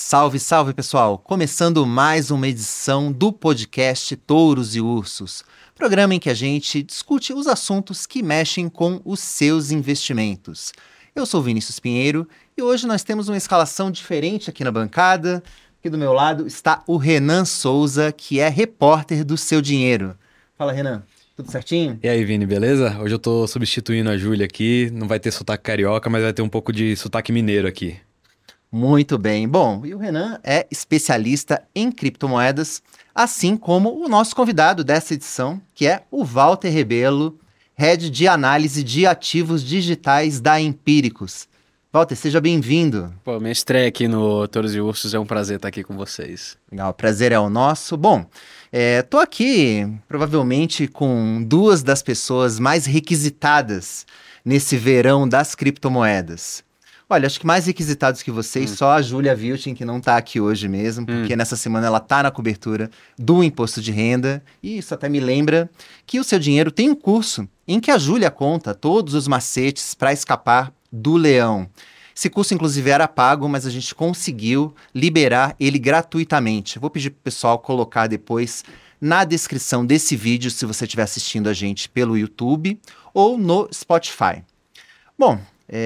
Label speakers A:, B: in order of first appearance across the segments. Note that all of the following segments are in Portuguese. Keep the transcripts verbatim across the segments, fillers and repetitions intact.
A: Salve, salve pessoal! Começando mais uma edição do podcast Touros e Ursos, programa em que a gente discute os assuntos que mexem com os seus investimentos. Eu sou Vinícius Pinheiro e hoje nós temos uma escalação diferente aqui na bancada. Aqui do meu lado está o Renan Souza, que é repórter do Seu Dinheiro. Fala, Renan. Tudo certinho?
B: E aí, Vini, beleza? Hoje eu tô substituindo a Júlia aqui. Não vai ter sotaque carioca, mas vai ter um pouco de sotaque mineiro aqui.
A: Muito bem. Bom, e o Renan é especialista em criptomoedas, assim como o nosso convidado dessa edição, que é o Walter Rebelo, Head de Análise de Ativos Digitais da Empíricos. Walter, seja bem-vindo.
C: Pô, minha estreia aqui no Touros e Ursos, é um prazer estar aqui com vocês.
A: Legal, o prazer é o nosso. Bom, é, tô aqui provavelmente com duas das pessoas mais requisitadas nesse verão das criptomoedas. Olha, acho que mais requisitados que vocês, hum. só a Júlia Vilchen, que não tá aqui hoje mesmo, porque hum. nessa semana ela tá na cobertura do imposto de renda, e isso até me lembra que o Seu Dinheiro tem um curso em que a Júlia conta todos os macetes para escapar do leão. Esse curso, inclusive, era pago, mas a gente conseguiu liberar ele gratuitamente. Eu vou pedir pro pessoal colocar depois na descrição desse vídeo, se você estiver assistindo a gente pelo YouTube ou no Spotify. Bom,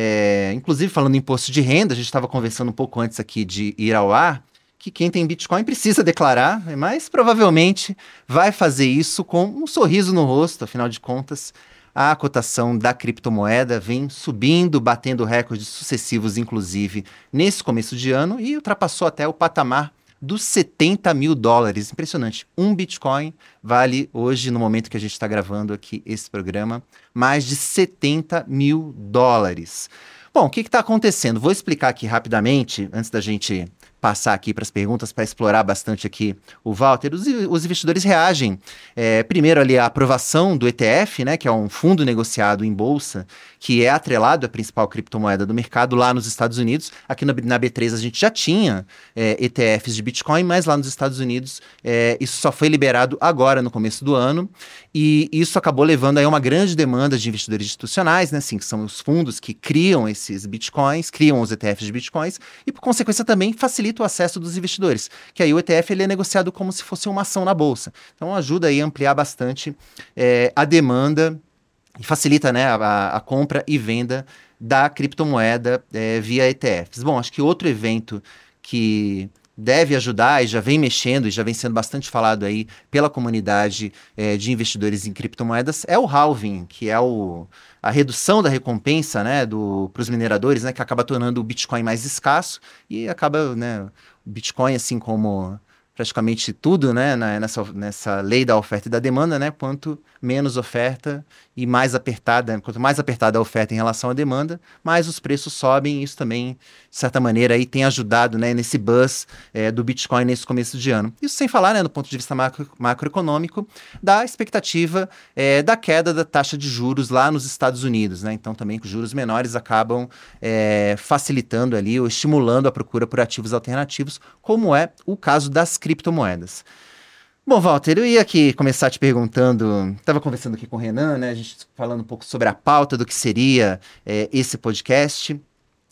A: É, inclusive falando em imposto de renda, a gente estava conversando um pouco antes aqui de ir ao ar, que quem tem Bitcoin precisa declarar, mas provavelmente vai fazer isso com um sorriso no rosto. Afinal de contas, a cotação da criptomoeda vem subindo, batendo recordes sucessivos, inclusive nesse começo de ano, e ultrapassou até o patamar dos setenta mil dólares. Impressionante. Um Bitcoin vale hoje, no momento que a gente está gravando aqui esse programa, mais de setenta mil dólares. Bom, o que está acontecendo? Vou explicar aqui rapidamente, antes da gente passar aqui para as perguntas, para explorar bastante aqui o Walter. Os, os investidores reagem, é, primeiro ali, à aprovação do E T F, né, que é um fundo negociado em bolsa, que é atrelado à principal criptomoeda do mercado lá nos Estados Unidos. Aqui na, na B três a gente já tinha é, E T Fs de Bitcoin, mas lá nos Estados Unidos é, isso só foi liberado agora no começo do ano, e isso acabou levando aí a uma grande demanda de investidores institucionais, né, assim, que são os fundos que criam esses Bitcoins, criam os E T Fs de Bitcoins, e por consequência também facilita o acesso dos investidores, que aí o E T F ele é negociado como se fosse uma ação na bolsa. Então ajuda aí a ampliar bastante é, a demanda e facilita, né, a, a compra e venda da criptomoeda é, via E T Fs. Bom, acho que outro evento que deve ajudar e já vem mexendo e já vem sendo bastante falado aí pela comunidade é, de investidores em criptomoedas é o halving, que é o, a redução da recompensa, né, para os mineradores, né, que acaba tornando o Bitcoin mais escasso e acaba, né, o Bitcoin, assim como praticamente tudo, né, nessa, nessa lei da oferta e da demanda, né, quanto menos oferta e mais apertada, quanto mais apertada a oferta em relação à demanda, mais os preços sobem, e isso também, de certa maneira, aí tem ajudado, né, nesse buzz é, do Bitcoin nesse começo de ano. Isso sem falar, né, do ponto de vista macro, macroeconômico, da expectativa é, da queda da taxa de juros lá nos Estados Unidos, né, então também que os juros menores acabam é, facilitando ali ou estimulando a procura por ativos alternativos, como é o caso das criptomoedas. Bom, Walter, eu ia aqui começar te perguntando, estava conversando aqui com o Renan, né, a gente falando um pouco sobre a pauta do que seria é, esse podcast,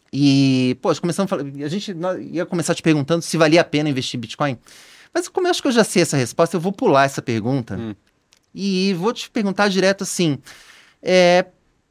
A: e, pô, começando a, a gente ia começar te perguntando se valia a pena investir em Bitcoin, mas como eu acho que eu já sei essa resposta, eu vou pular essa pergunta, hum. e vou te perguntar direto assim, é,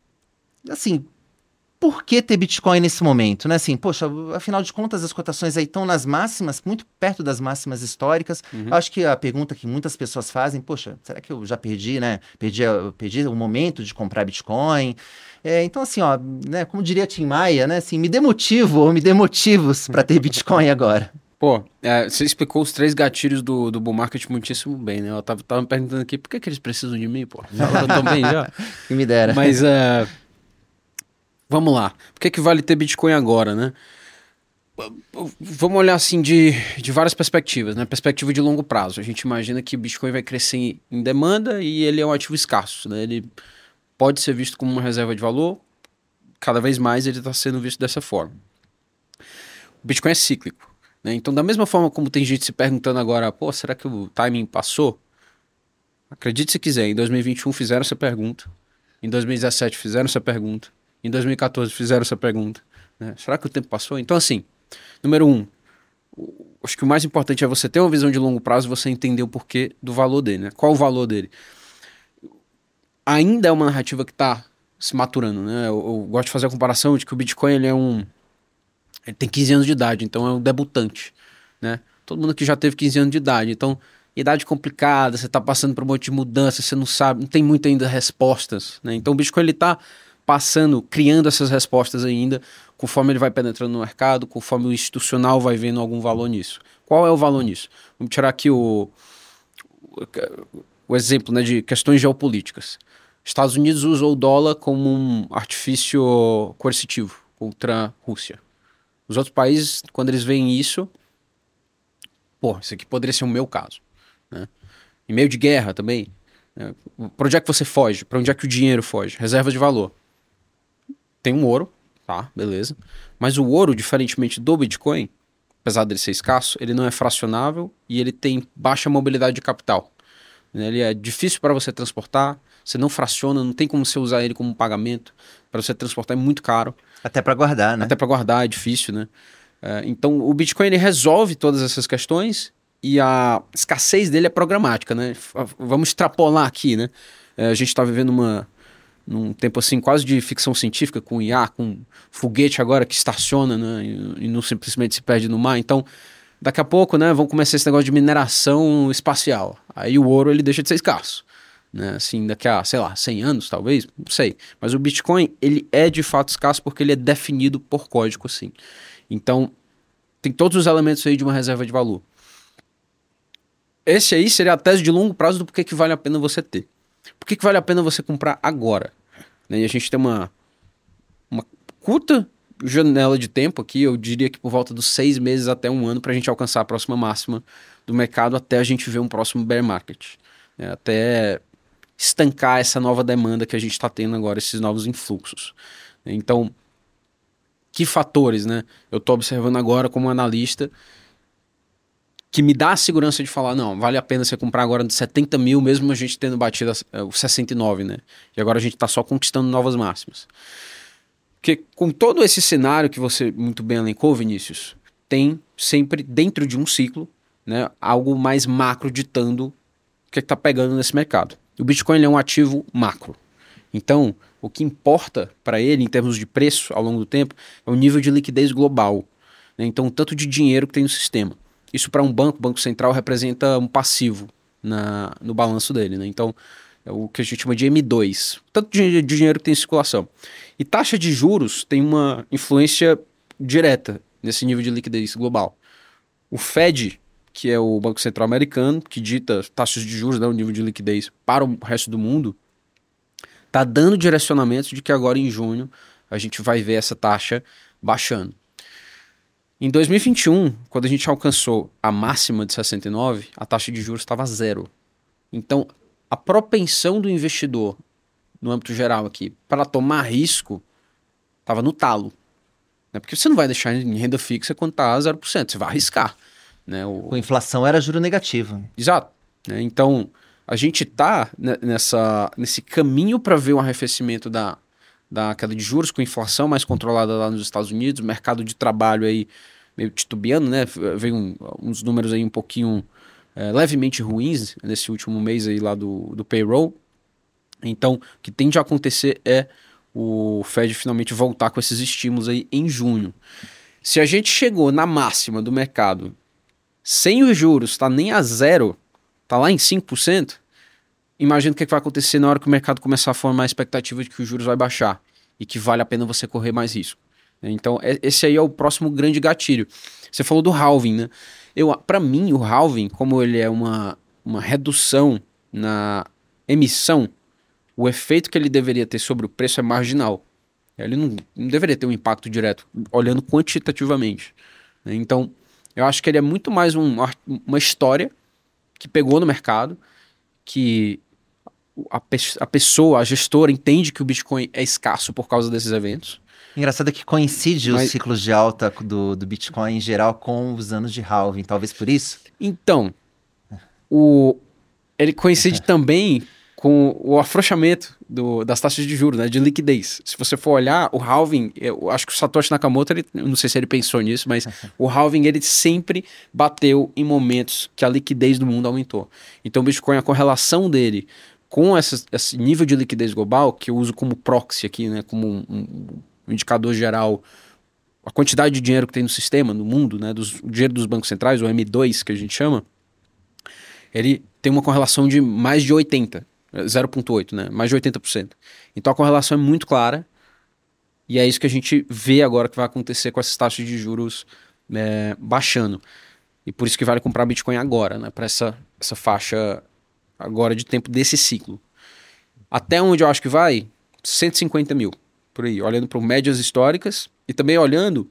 A: assim, por que ter Bitcoin nesse momento, né? Assim, poxa, afinal de contas, as cotações aí estão nas máximas, muito perto das máximas históricas. Uhum. Eu acho que a pergunta que muitas pessoas fazem, poxa, será que eu já perdi, né? Perdi, perdi o momento de comprar Bitcoin? É, então, assim, ó, né, como diria Tim Maia, né? Assim, me dê motivo ou me dê motivos para ter Bitcoin agora.
C: Pô, é, você explicou os três gatilhos do, do bull market muitíssimo bem, né? Eu tava, tava me perguntando aqui, por que, que eles precisam de mim, pô? Eu tô bem já.
A: Que me dera.
C: Mas, uh, vamos lá. Por que que vale ter Bitcoin agora, né? Vamos olhar assim de, de várias perspectivas, né? Perspectiva de longo prazo. A gente imagina que o Bitcoin vai crescer em, em demanda e ele é um ativo escasso, né? Ele pode ser visto como uma reserva de valor, cada vez mais ele está sendo visto dessa forma. O Bitcoin é cíclico, né? Então, da mesma forma como tem gente se perguntando agora, pô, será que o timing passou? Acredite se quiser, em dois mil e vinte e um fizeram essa pergunta, em dois mil e dezessete fizeram essa pergunta, em dois mil e quatorze fizeram essa pergunta, né? Será que o tempo passou? Então, assim, número um, acho que o mais importante é você ter uma visão de longo prazo e você entender o porquê do valor dele, né? Qual o valor dele? Ainda é uma narrativa que está se maturando, né? Eu, eu gosto de fazer a comparação de que o Bitcoin ele é um... Ele tem quinze anos de idade, então é um debutante, né? Todo mundo aqui já teve quinze anos de idade, então idade complicada, você está passando por um monte de mudança, você não sabe, não tem muito ainda respostas, né? Então o Bitcoin ele está passando, criando essas respostas ainda, conforme ele vai penetrando no mercado, conforme o institucional vai vendo algum valor nisso. Qual é o valor nisso? Vamos tirar aqui o, o, o exemplo, né, de questões geopolíticas. Estados Unidos usam o dólar como um artifício coercitivo contra a Rússia. Os outros países, quando eles veem isso, pô, isso aqui poderia ser o meu caso, né? Em meio de guerra também, né? Para onde é que você foge? Para onde é que o dinheiro foge? Reserva de valor. Tem um ouro, tá, beleza. Mas o ouro, diferentemente do Bitcoin, apesar dele ser escasso, ele não é fracionável e ele tem baixa mobilidade de capital. Ele é difícil para você transportar, você não fraciona, não tem como você usar ele como pagamento. Para você transportar é muito caro.
A: Até para guardar, né?
C: Até para guardar é difícil, né? É, então o Bitcoin ele resolve todas essas questões e a escassez dele é programática, né? Vamos extrapolar aqui, né? É, a gente está vivendo uma, num tempo assim quase de ficção científica com I A, com foguete agora que estaciona, né? E, e não simplesmente se perde no mar. Então daqui a pouco, né? Vão começar esse negócio de mineração espacial. Aí o ouro ele deixa de ser escasso. Né, assim, daqui a, sei lá, cem anos talvez, não sei, mas o Bitcoin ele é de fato escasso porque ele é definido por código, assim. Então tem todos os elementos aí de uma reserva de valor. Esse aí seria a tese de longo prazo do porquê que vale a pena você ter. Por que que vale a pena você comprar agora? Né, e a gente tem uma, uma curta janela de tempo aqui, eu diria que por volta dos seis meses até um ano para a gente alcançar a próxima máxima do mercado até a gente ver um próximo bear market, né, até estancar essa nova demanda que a gente está tendo agora, esses novos influxos. Então, que fatores, né? Eu estou observando agora como analista que me dá a segurança de falar, não, vale a pena você comprar agora de setenta mil, mesmo a gente tendo batido o sessenta e nove, né? E agora a gente está só conquistando novas máximas. Porque com todo esse cenário que você muito bem elencou, Vinícius, tem sempre dentro de um ciclo, né, algo mais macro ditando o que está pegando nesse mercado. O Bitcoin ele é um ativo macro. Então, o que importa para ele, em termos de preço ao longo do tempo, é o nível de liquidez global. Né? Então, o tanto de dinheiro que tem no sistema. Isso para um banco, o Banco Central, representa um passivo na, no balanço dele. Né? Então, é o que a gente chama de M dois. Tanto de, de dinheiro que tem em circulação. E taxa de juros tem uma influência direta nesse nível de liquidez global. O Fed, que é o Banco Central americano, que dita taxas de juros, né, o nível de liquidez para o resto do mundo, está dando direcionamentos de que agora em junho a gente vai ver essa taxa baixando. Em dois mil e vinte e um, quando a gente alcançou a máxima de sessenta e nove, a taxa de juros estava zero. Então, a propensão do investidor, no âmbito geral aqui, para tomar risco, estava no talo. Né? Porque você não vai deixar em renda fixa quando está a zero por cento, você vai arriscar. Né, o...
A: Com inflação era juro negativo.
C: Exato. Né, então, a gente está nessa, nesse caminho para ver o arrefecimento da, da queda de juros com inflação mais controlada lá nos Estados Unidos, mercado de trabalho aí meio titubeando, né? Veio um, uns números aí um pouquinho é, levemente ruins nesse último mês aí lá do, do payroll. Então, o que tende a acontecer é o Fed finalmente voltar com esses estímulos aí em junho. Se a gente chegou na máxima do mercado sem os juros, tá nem a zero, tá lá em cinco por cento, imagina o que vai acontecer na hora que o mercado começar a formar a expectativa de que os juros vai baixar e que vale a pena você correr mais risco. Então, esse aí é o próximo grande gatilho. Você falou do halving, né? Eu, para mim, o halving, como ele é uma, uma redução na emissão, o efeito que ele deveria ter sobre o preço é marginal. Ele não, não deveria ter um impacto direto, olhando quantitativamente. Então, eu acho que ele é muito mais um, uma história que pegou no mercado, que a, pe a pessoa, a gestora, entende que o Bitcoin é escasso por causa desses eventos.
A: Engraçado que coincide
C: Mas...
A: os ciclos de alta do, do Bitcoin em geral com os anos de halving, talvez por isso?
C: Então, o, ele coincide também com o afrouxamento do, das taxas de juros, né, de liquidez. Se você for olhar, o halving, eu acho que o Satoshi Nakamoto, ele, eu não sei se ele pensou nisso, mas o halving ele sempre bateu em momentos que a liquidez do mundo aumentou. Então o Bitcoin, a correlação dele com essa, esse nível de liquidez global, que eu uso como proxy aqui, né, como um, um, um indicador geral, a quantidade de dinheiro que tem no sistema, no mundo, né, dos, o dinheiro dos bancos centrais, o M dois que a gente chama, ele tem uma correlação de mais de oitenta, zero vírgula oito, né? Mais de oitenta por cento. Então a correlação é muito clara e é isso que a gente vê agora que vai acontecer com essas taxas de juros é, baixando. E por isso que vale comprar Bitcoin agora, né? Para essa, essa faixa agora de tempo desse ciclo. Até onde eu acho que vai? cento e cinquenta mil, por aí. Olhando para médias históricas e também olhando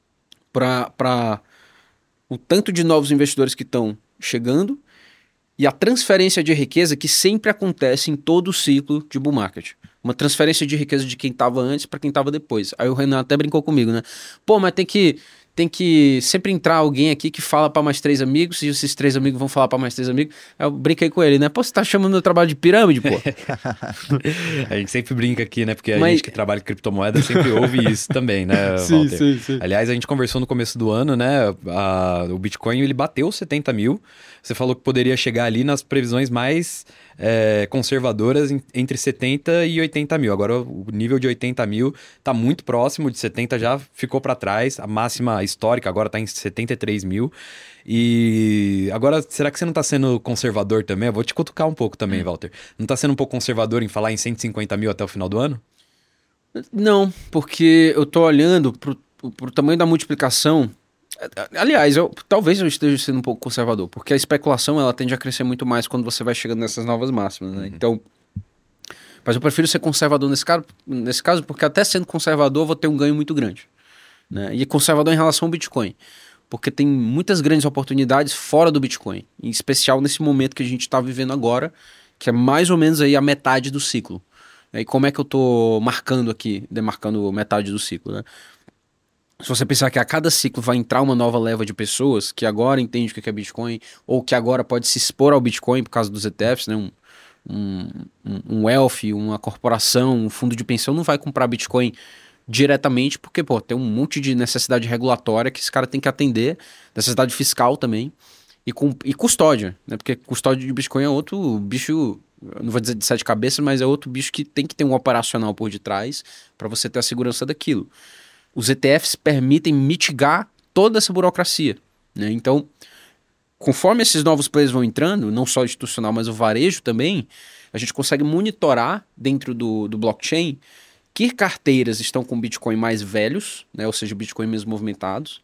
C: para o tanto de novos investidores que estão chegando e a transferência de riqueza que sempre acontece em todo o ciclo de bull market. Uma transferência de riqueza de quem estava antes para quem estava depois. Aí o Renan até brincou comigo, né? Pô, mas tem que, tem que sempre entrar alguém aqui que fala para mais três amigos, e esses três amigos vão falar para mais três amigos. Aí eu brinquei com ele, né? Pô, você tá chamando meu trabalho de pirâmide, pô?
B: A gente sempre brinca aqui, né? Porque a
C: Mas...
B: gente que trabalha com criptomoeda sempre ouve isso também, né,
C: sim,
B: Walter?
C: sim, sim.
B: Aliás, a gente conversou no começo do ano, né? A, o Bitcoin, ele bateu setenta mil. Você falou que poderia chegar ali nas previsões mais é, conservadoras em, entre setenta e oitenta mil. Agora o nível de oitenta mil está muito próximo, de setenta já ficou para trás. A máxima histórica agora está em setenta e três mil. E agora, será que você não está sendo conservador também? Eu vou te cutucar um pouco também, hum. Walter. Não está sendo um pouco conservador em falar em cento e cinquenta mil até o final do ano?
C: Não, porque eu estou olhando para o tamanho da multiplicação. Aliás, eu, talvez eu esteja sendo um pouco conservador, porque a especulação ela tende a crescer muito mais quando você vai chegando nessas novas máximas, né? Uhum. Então, mas eu prefiro ser conservador nesse caso, nesse caso, porque até sendo conservador eu vou ter um ganho muito grande, né? E conservador em relação ao Bitcoin, porque tem muitas grandes oportunidades fora do Bitcoin, em especial nesse momento que a gente está vivendo agora, que é mais ou menos aí a metade do ciclo. E como é que eu estou marcando aqui, demarcando metade do ciclo, né? Se você pensar que a cada ciclo vai entrar uma nova leva de pessoas que agora entende o que é Bitcoin, ou que agora pode se expor ao Bitcoin por causa dos E T Fs, né? Um, um, um wealth, uma corporação, um fundo de pensão não vai comprar Bitcoin diretamente porque, pô, tem um monte de necessidade regulatória que esse cara tem que atender, necessidade fiscal também, e, com, e custódia, né? Porque custódia de Bitcoin é outro bicho, não vou dizer de sete cabeças, mas é outro bicho que tem que ter um operacional por detrás para você ter a segurança daquilo. Os E T Fs permitem mitigar toda essa burocracia, né? Então, conforme esses novos players vão entrando, não só o institucional, mas o varejo também, a gente consegue monitorar dentro do, do blockchain que carteiras estão com Bitcoin mais velhos, né? Ou seja, Bitcoin menos movimentados,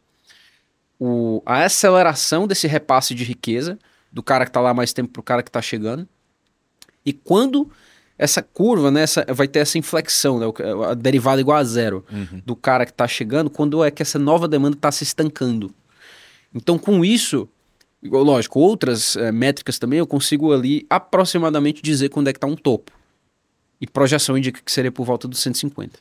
C: o, a aceleração desse repasse de riqueza do cara que está lá há mais tempo para o cara que está chegando, e quando essa curva, né, essa, vai ter essa inflexão, né, a derivada igual a zero, uhum, do cara que está chegando, quando é que essa nova demanda está se estancando. Então, com isso, lógico, outras é, métricas também, eu consigo ali aproximadamente dizer quando é que está um topo. E projeção indica que seria por volta dos cento e cinquenta.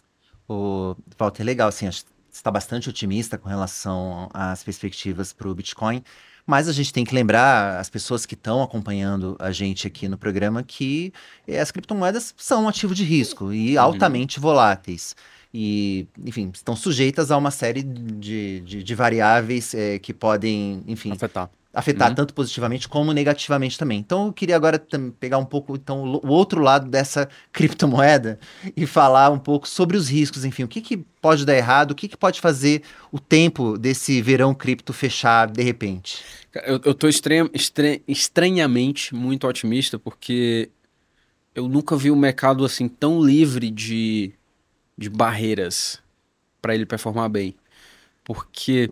A: O Walter, legal, assim, acho que você está bastante otimista com relação às perspectivas para o Bitcoin. Mas a gente tem que lembrar as pessoas que estão acompanhando a gente aqui no programa que as criptomoedas são um ativo de risco e altamente uhum. voláteis. E, enfim, estão sujeitas a uma série de, de, de variáveis é, que podem, enfim,
C: afetar,
A: afetar
C: uhum.
A: tanto positivamente como negativamente também. Então, eu queria agora pegar um pouco então, o outro lado dessa criptomoeda e falar um pouco sobre os riscos, enfim, o que, que pode dar errado, o que, que pode fazer o tempo desse verão cripto fechar de repente.
C: Eu, eu tô estranha, estranha, estranhamente muito otimista, porque eu nunca vi um mercado assim tão livre de, de barreiras para ele performar bem. Porque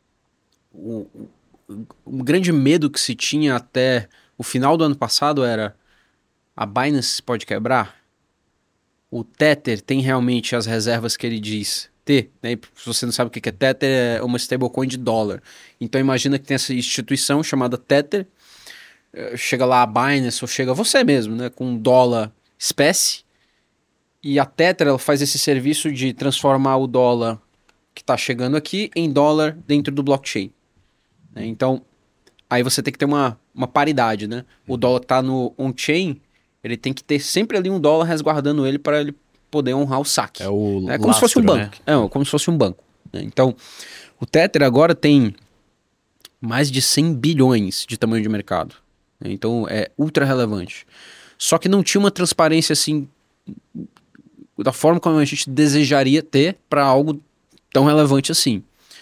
C: o, o, o grande medo que se tinha até o final do ano passado era: a Binance pode quebrar? O Tether tem realmente as reservas que ele diz ter, né? Se você não sabe o que é Tether, é uma stablecoin de dólar. Então imagina que tem essa instituição chamada Tether, chega lá a Binance ou chega você mesmo, né, com um dólar espécie, e a Tether ela faz esse serviço de transformar o dólar que está chegando aqui em dólar dentro do blockchain. Né? Então aí você tem que ter uma, uma paridade, né? O dólar que está no on-chain, ele tem que ter sempre ali um dólar resguardando ele para ele poder honrar o saque.
B: É o
C: É como se fosse um
B: lastro,
C: banco. É, como se fosse um banco. Né? Então, o Tether agora tem mais de cem bilhões de tamanho de mercado. Né? Então, é ultra relevante. Só que não tinha uma transparência assim, da forma como a gente desejaria ter para algo tão relevante assim.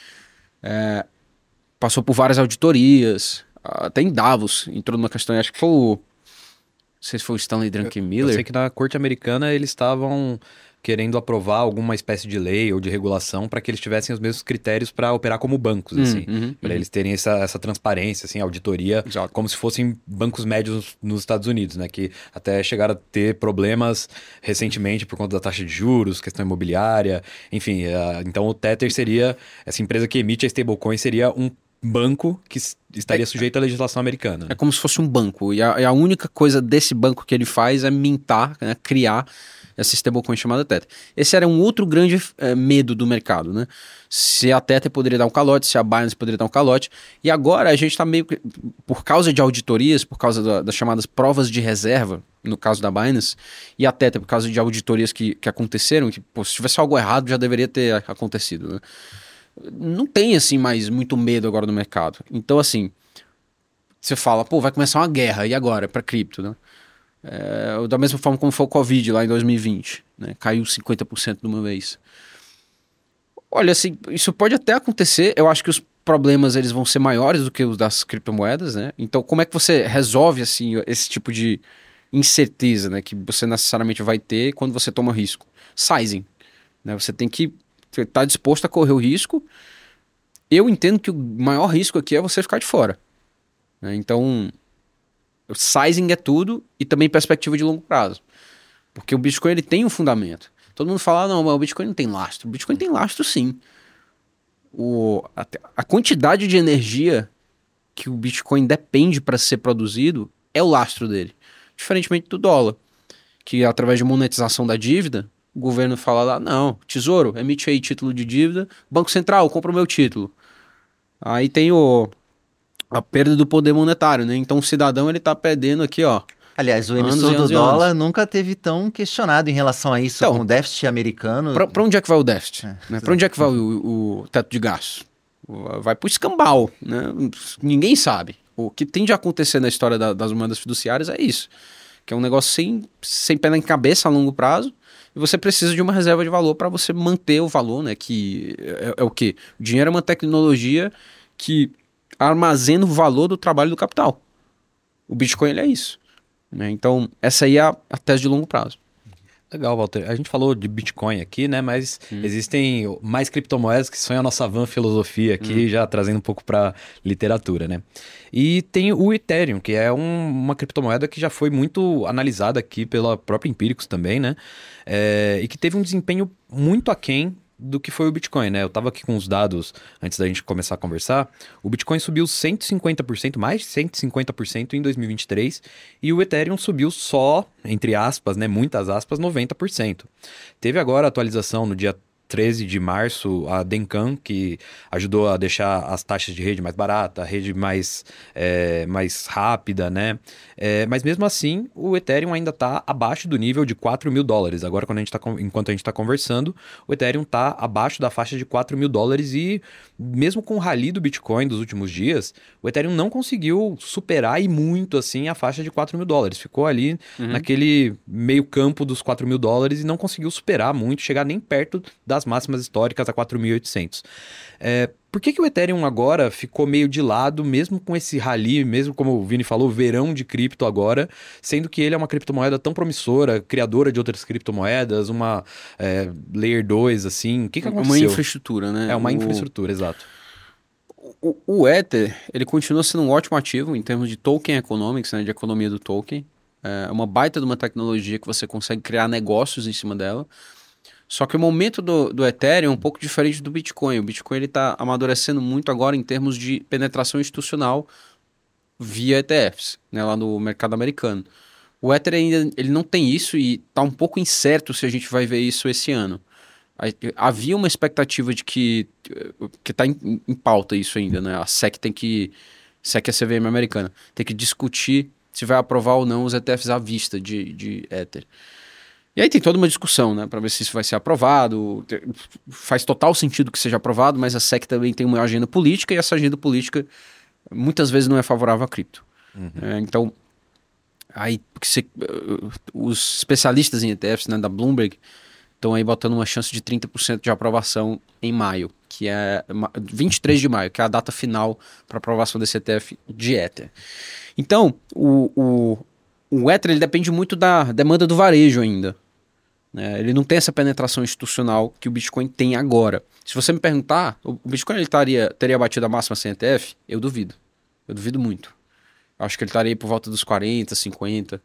C: É, passou por várias auditorias, até em Davos entrou numa questão, acho que foi o... Não sei se foi o Stanley Druckenmiller.
B: Eu sei que na corte americana eles estavam querendo aprovar alguma espécie de lei ou de regulação para que eles tivessem os mesmos critérios para operar como bancos,
C: Hum,
B: assim,
C: uhum,
B: para
C: uhum.
B: eles terem essa, essa transparência, assim, auditoria,
C: Exato.
B: como se fossem bancos médios nos Estados Unidos, né, que até chegaram a ter problemas recentemente por conta da taxa de juros, questão imobiliária, enfim, uh, então o Tether seria, essa empresa que emite a stablecoin seria um banco que s- estaria
C: É-
B: sujeito à legislação americana.
C: É
B: Né?
C: como se fosse um banco. E a, e a única coisa desse banco que ele faz é mintar, né, criar essa stablecoin chamada Tether. Esse era um outro grande eh, medo do mercado, né? Se a Tether poderia dar um calote, se a Binance poderia dar um calote. E agora a gente está meio que, por causa de auditorias, por causa da- das chamadas provas de reserva, no caso da Binance, e a Tether por causa de auditorias que, que aconteceram, que pô, se tivesse algo errado já deveria ter acontecido, né? Não tem assim mais muito medo agora no mercado. Então assim, você fala, pô, vai começar uma guerra, e agora, para cripto, né? É, da mesma forma como foi o Covid lá em dois mil e vinte, né? Caiu cinquenta por cento de uma vez. Olha, assim, isso pode até acontecer, eu acho que os problemas eles vão ser maiores do que os das criptomoedas, né? Então, como é que você resolve, assim, esse tipo de incerteza, né? Que você necessariamente vai ter quando você toma risco? Sizing, né? Você tem que estar disposto a correr o risco. Eu entendo que o maior risco aqui é você ficar de fora, né? Então, o sizing é tudo e também perspectiva de longo prazo. Porque o Bitcoin ele tem um fundamento. Todo mundo fala, ah, não, mas o Bitcoin não tem lastro. O Bitcoin tem lastro sim. O, a, a quantidade de energia que o Bitcoin depende para ser produzido é o lastro dele. Diferentemente do dólar, que através de monetização da dívida, o governo fala lá, não, tesouro, emite aí título de dívida, Banco Central, compra o meu título. Aí tem o, a perda do poder monetário, né? Então o cidadão ele tá perdendo aqui, ó.
A: Aliás, o
C: Anos
A: emissor
C: e
A: do
C: anos e
A: dólar
C: anos.
A: nunca teve tão questionado em relação a isso,
C: Então,
A: com o déficit americano.
C: Pra, pra onde é que vai o déficit?
A: É,
C: Né?
A: exato.
C: Pra onde é que vai o, o teto de gastos? Vai pro escambau, né? Ninguém sabe. O que tem de acontecer na história da- das moedas fiduciárias é isso. Que é um negócio sem, sem pé nem cabeça a longo prazo. E você precisa de uma reserva de valor para você manter o valor, né? Que é, é o quê? O dinheiro é uma tecnologia que armazena o valor do trabalho do capital. O Bitcoin ele é isso. Né? Então, essa aí é a, a tese de longo prazo.
B: Legal, Walter. A gente falou de Bitcoin aqui, né? Mas
C: Hum.
B: existem mais criptomoedas que são a nossa van filosofia aqui, já trazendo um pouco para literatura, né? E tem o Ethereum, que é um- uma criptomoeda que já foi muito analisada aqui pela própria Empíricos também, né? É, e que teve um desempenho muito aquém do que foi o Bitcoin, né? Eu tava aqui com os dados antes da gente começar a conversar. O Bitcoin subiu cento e cinquenta por cento, mais de cento e cinquenta por cento em dois mil e vinte e três, e o Ethereum subiu só, entre aspas, né, muitas aspas, noventa por cento. Teve agora a atualização no dia treze de março, a Denkan, que ajudou a deixar as taxas de rede mais barata, a rede mais, é, mais rápida, né? É, mas mesmo assim, o Ethereum ainda está abaixo do nível de quatro mil dólares. Agora, quando a gente tá, con- enquanto a gente está conversando, o Ethereum está abaixo da faixa de quatro mil dólares e mesmo com o rally do Bitcoin dos últimos dias, o Ethereum não conseguiu superar e muito assim a faixa de quatro mil dólares. Ficou ali
C: Uhum.
B: naquele meio campo dos quatro mil dólares e não conseguiu superar muito, chegar nem perto das máximas históricas a quatro mil e oitocentos. É, por que, que o Ethereum agora ficou meio de lado, mesmo com esse rally, mesmo como o Vini falou, verão de cripto agora, sendo que ele é uma criptomoeda tão promissora, criadora de outras criptomoedas, uma é, Layer dois, assim, o que, que
C: Uma
B: aconteceu?
C: infraestrutura, né?
B: É uma
C: O-
B: infraestrutura, exato.
C: O, o Ether, ele continua sendo um ótimo ativo em termos de token economics, né, de economia do token. É uma baita de uma tecnologia que você consegue criar negócios em cima dela. Só que o momento do, do Ethereum é um pouco diferente do Bitcoin. O Bitcoin está amadurecendo muito agora em termos de penetração institucional via E T Fs, né, lá no mercado americano. O Ether ainda ele não tem isso e está um pouco incerto se a gente vai ver isso esse ano. Aí, havia uma expectativa de que que está em, em pauta isso ainda, né? A S E C tem que S E C é a C V M americana, tem que discutir se vai aprovar ou não os E T Fs à vista de, de Ether. E aí tem toda uma discussão, né, para ver se isso vai ser aprovado. Faz total sentido que seja aprovado, mas a S E C também tem uma agenda política e essa agenda política muitas vezes não é favorável à cripto. Uhum. É, então, aí se, os especialistas em E T Fs, né, da Bloomberg estão aí botando uma chance de trinta por cento de aprovação em maio, que é vinte e três de maio, que é a data final para aprovação desse E T F de Ether. Então, o, o, o Ether ele depende muito da demanda do varejo ainda. É, ele não tem essa penetração institucional que o Bitcoin tem agora. Se você me perguntar, o Bitcoin ele taria, teria batido a máxima sem E T F? Eu duvido. Eu duvido muito. Eu acho que ele estaria aí por volta dos quarenta, cinquenta.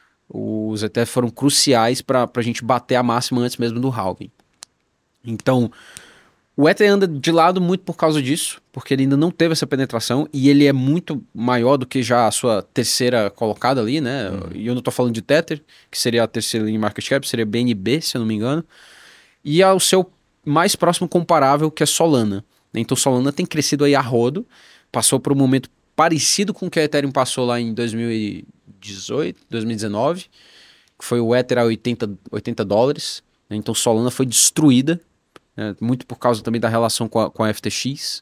C: Os E T F foram cruciais para a gente bater a máxima antes mesmo do halving. Então, o Ether anda de lado muito por causa disso, porque ele ainda não teve essa penetração e ele é muito maior do que já a sua terceira colocada ali, né? Uhum. E eu não tô falando de Tether, que seria a terceira em market cap, seria B N B, se eu não me engano. E ao seu mais próximo comparável, que é Solana. Então Solana tem crescido aí a rodo, passou por um momento parecido com o que a Ethereum passou lá em dois mil e dezoito, dois mil e dezenove, que foi o Ether a oitenta, oitenta dólares. Então Solana foi destruída. É, muito por causa também da relação com a, com a F T X.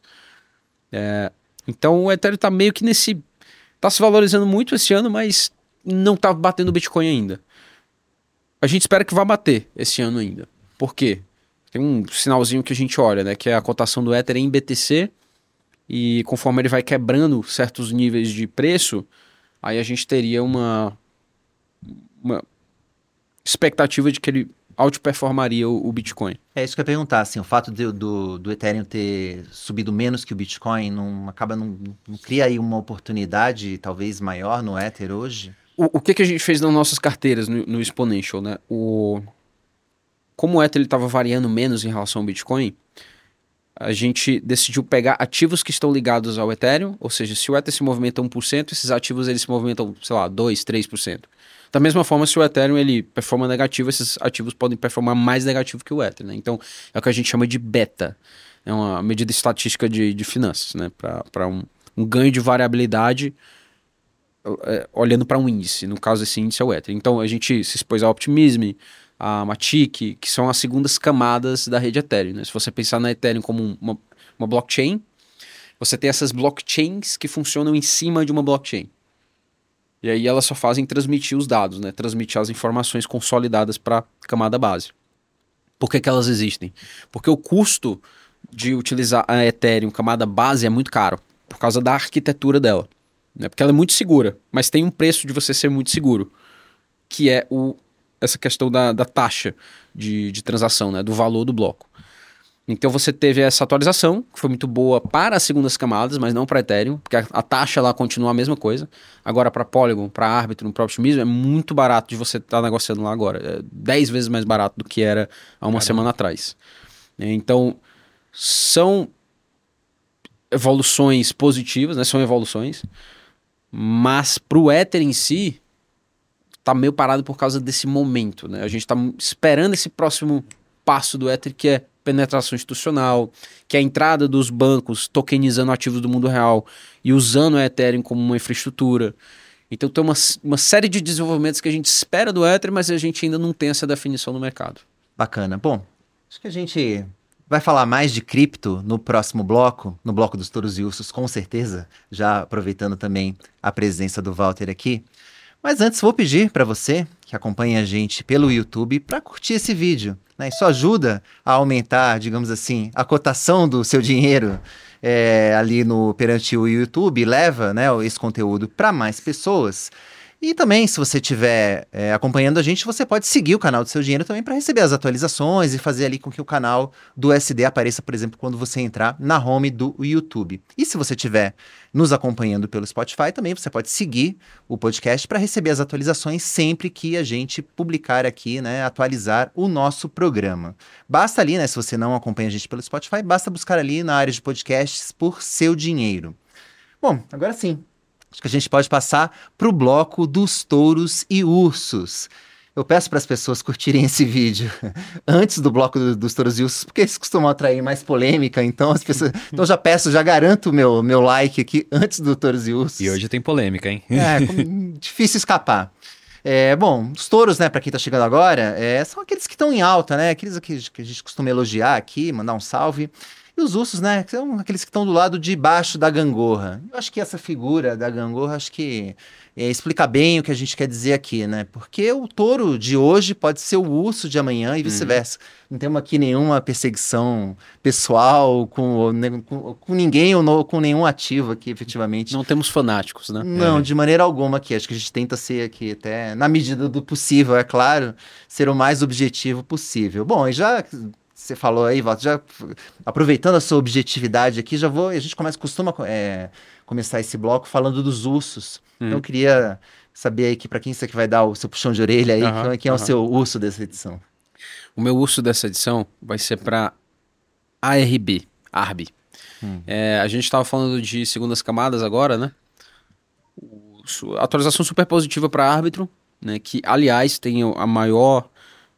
C: É, então o Ethereum está meio que nesse... Está se valorizando muito esse ano, mas não está batendo o Bitcoin ainda. A gente espera que vá bater esse ano ainda. Por quê? Tem um sinalzinho que a gente olha, né? Que é a cotação do Ether em B T C. E conforme ele vai quebrando certos níveis de preço, aí a gente teria uma, uma expectativa de que ele outperformaria o, o Bitcoin.
A: É isso que eu ia perguntar, assim, o fato de, do, do Ethereum ter subido menos que o Bitcoin, não acaba, não, não cria aí uma oportunidade talvez maior no Ether hoje?
C: O, o que, que a gente fez nas nossas carteiras no, no Exponential, né? O, como o Ether estava variando menos em relação ao Bitcoin, a gente decidiu pegar ativos que estão ligados ao Ethereum, ou seja, se o Ether se movimenta um por cento, esses ativos eles se movimentam, sei lá, dois, três por cento. Da mesma forma, se o Ethereum ele performa negativo, esses ativos podem performar mais negativo que o Ether, né? Então, é o que a gente chama de beta. É uma medida estatística de, de finanças, né? Para um, um ganho de variabilidade é, olhando para um índice. No caso, esse índice é o Ether. Então, a gente se expôs ao Optimism, a Matic, que são as segundas camadas da rede Ethereum, né? Se você pensar na Ethereum como uma, uma blockchain, você tem essas blockchains que funcionam em cima de uma blockchain. E aí elas só fazem transmitir os dados, né? Transmitir as informações consolidadas para a camada base. Por que que elas existem? Porque o custo de utilizar a Ethereum camada base é muito caro, por causa da arquitetura dela. Né? Porque ela é muito segura, mas tem um preço de você ser muito seguro, que é o, essa questão da, da taxa de, de transação, né? Do valor do bloco. Então você teve essa atualização, que foi muito boa para as segundas camadas, mas não para Ethereum, porque a, a taxa lá continua a mesma coisa. Agora para Polygon, para Arbitrum, para Optimism, é muito barato de você estar tá negociando lá agora. É dez vezes mais barato do que era há uma Caramba. semana atrás. Então, são evoluções positivas, né? São evoluções, mas para o Ether em si, tá meio parado por causa desse momento, né? A gente está esperando esse próximo passo do Ether, que é penetração institucional, que é a entrada dos bancos tokenizando ativos do mundo real e usando a Ethereum como uma infraestrutura. Então tem uma, uma série de desenvolvimentos que a gente espera do Ether, mas a gente ainda não tem essa definição no mercado.
A: Bacana. Bom, acho que a gente vai falar mais de cripto no próximo bloco, no bloco dos touros e ursos, com certeza, já aproveitando também a presença do Walter aqui. Mas antes vou pedir para você que acompanha a gente pelo YouTube para curtir esse vídeo. Né? Isso ajuda a aumentar, digamos assim, a cotação do seu dinheiro é, ali no, perante o YouTube, leva, né, esse conteúdo para mais pessoas. E também, se você estiver é, acompanhando a gente, você pode seguir o canal do Seu Dinheiro também para receber as atualizações e fazer ali com que o canal do U S D apareça, por exemplo, quando você entrar na home do YouTube. E se você estiver nos acompanhando pelo Spotify, também você pode seguir o podcast para receber as atualizações sempre que a gente publicar aqui, né, atualizar o nosso programa. Basta ali, né, se você não acompanha a gente pelo Spotify, basta buscar ali na área de podcasts por Seu Dinheiro. Bom, agora sim. Acho que a gente pode passar para o bloco dos touros e ursos. Eu peço para as pessoas curtirem esse vídeo antes do bloco do, dos touros e ursos, porque eles costumam atrair mais polêmica, então as pessoas... Então eu já peço, já garanto o meu, meu like aqui antes do touros e ursos.
B: E hoje tem polêmica, hein?
A: É, com- difícil escapar. É, bom, os touros, né, para quem tá chegando agora, é, são aqueles que estão em alta, né, aqueles que, que a gente costuma elogiar aqui, mandar um salve. E os ursos, né, que são aqueles que estão do lado de baixo da gangorra. Eu acho que essa figura da gangorra, acho que é, explica bem o que a gente quer dizer aqui, né? Porque o touro de hoje pode ser o urso de amanhã e vice-versa. Não temos aqui nenhuma perseguição pessoal com, né, com, com ninguém ou no- com nenhum ativo aqui, efetivamente.
C: Não temos fanáticos, né?
A: Não, de maneira alguma aqui. Acho que a gente tenta ser aqui, até na medida do possível, é claro, ser o mais objetivo possível. Bom, e já você falou aí, Walter, já aproveitando a sua objetividade aqui, já vou. A gente começa, costuma é, começar esse bloco falando dos ursos.
C: Hum.
A: Então eu queria saber aí que para quem você que vai dar o seu puxão de orelha aí,
C: Aham,
A: quem, quem é o
C: aham.
A: seu urso dessa edição?
C: O meu urso dessa edição vai ser para A R B, A R B.
A: Hum.
C: É, a gente estava falando de segundas camadas agora, né? O, su- atualização super positiva para árbitro, né? Que, aliás, tem o- a maior,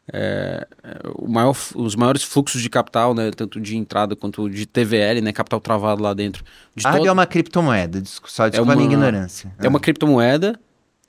C: é, é, o maior, os maiores fluxos de capital, né? Tanto de entrada quanto de T V L, né? Capital travado lá dentro. De
A: A Arb
C: todo-
A: é uma criptomoeda, desculpa, só desculpa a minha
C: uma-
A: ignorância.
C: É uma criptomoeda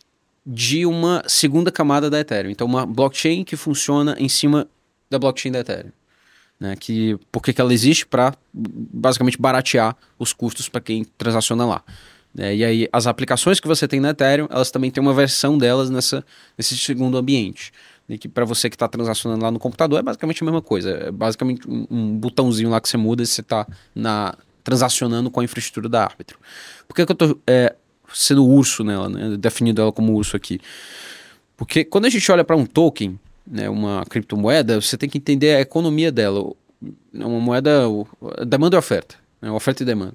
C: de uma segunda camada da Ethereum. Então, uma blockchain que funciona em cima da blockchain da Ethereum. Né? Que, por que que ela existe? Para basicamente baratear os custos para quem transaciona lá. Né? E aí, as aplicações que você tem na Ethereum, elas também têm uma versão delas nessa, nesse segundo ambiente. E que para você que está transacionando lá no computador é basicamente a mesma coisa. É basicamente um, um botãozinho lá que você muda e você está transacionando com a infraestrutura da árbitro. Por que, que eu estou sendo urso nela, né? Definindo ela como urso aqui? Porque quando a gente olha para um token, né, uma criptomoeda, você tem que entender a economia dela. É uma moeda, o- demanda e oferta, né, oferta e demanda.